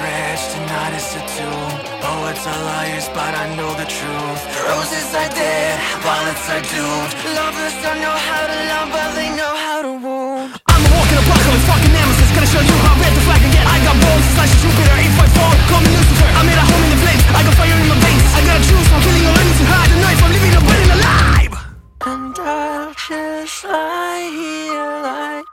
rich, tonight is a tomb. Poets are liars, but I know the truth. Roses are dead, violets are doomed. Lovers don't know how to love, but they know how to wound. I'm a walking apocalypse, fucking nemesis. Gonna show you how red the flag can get. I got bones, slash Jupiter, 854. Call me Lucifer, I made a home in the flames. I got fire in my veins. I gotta choose from killing or learning to hide the knife. I'm living or burning alive. And I'll just lie here like